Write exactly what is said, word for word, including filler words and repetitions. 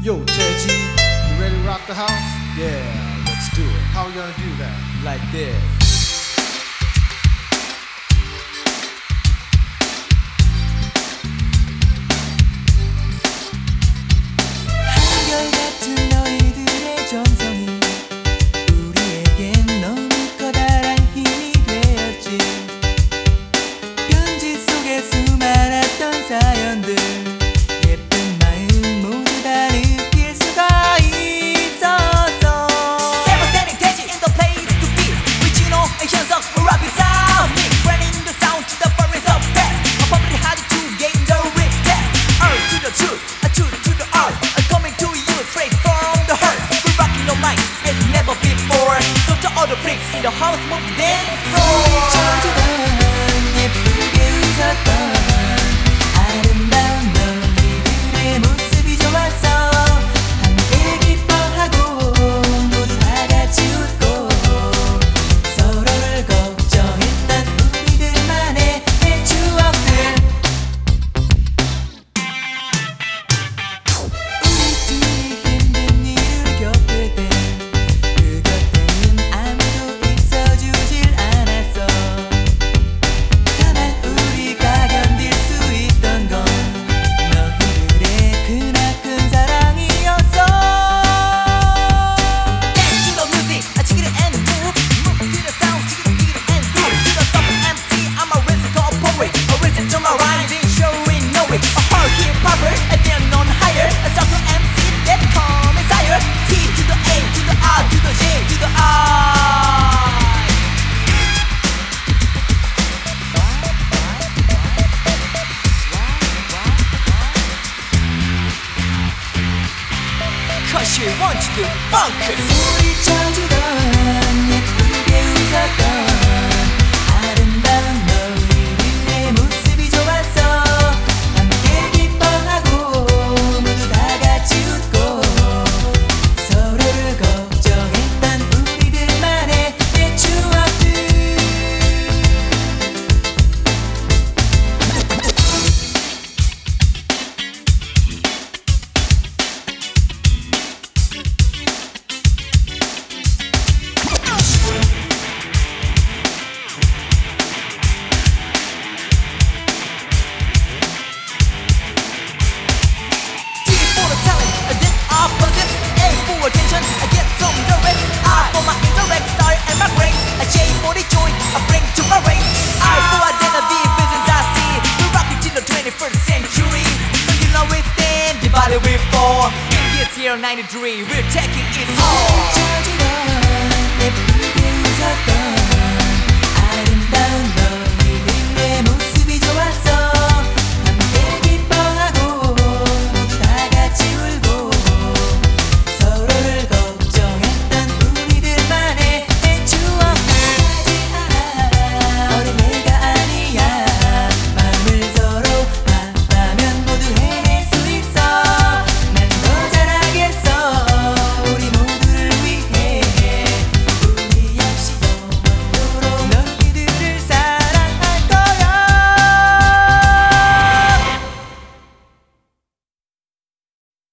Yo, Teji, you ready to rock the house? Yeah, let's do it. How we gonna do that? Like this. 한결같은 너희들의 정성이 우리에겐 너무 커다란 힘이 되었지. 편지 속에 수많았던 사연들, 예쁜 마음 모두 다 느낄 수가 있었어. Devastating Teji in the place to be. Original and 현석 rapping sound. Spreading the sound to the forest of death. A public hard to gain the respect. R to the truth, a truth to the art. I'm coming to you straight from the heart. We're rocking your mind as never before. So to all the freaks in the house, move the dance floor. 쳐주던 예쁘게 웃었던 아름다운 너희들의 모습이 좋았어. 함께 기뻐하고 모두 다 같이 웃고 서로를 걱정했던 우리들만의 추억들. 우리 둘이 힘든 일을 겪을 때 그 곁에는 아무도 있어주질 않았어. 다만 우리가 견딜 수 있던 건 너희들의 크나큰 사랑이었어. Dance to the music, I check it and move. Move to the sound, check it, beat it and groove. To the top M C, I'm a rhythmical poet. A rhythm to my rhymes, ain't sure we know it. A hard hip hopper, and they're known higher. A soft M C that come desire. T to the A, to the R, to the J, to the I. Cause you want to do funk. 소리쳐주던 예쁘게 웃었던 아름다운 너희들의 모습이 좋았어. 함께 기뻐하고 모두 다 같이 웃고 서로를 걱정했던 우리들만의 추억들. T for the talent, then R for this. A for attention, I get from the rest. I for my intellect, style and my brain. A J for the joy, I bring to my race. I for identity, business I see. We're rocking till the twenty-first century. So you know we stand, divided we fall. In this year ninety-three, we're taking it all. 쳐주던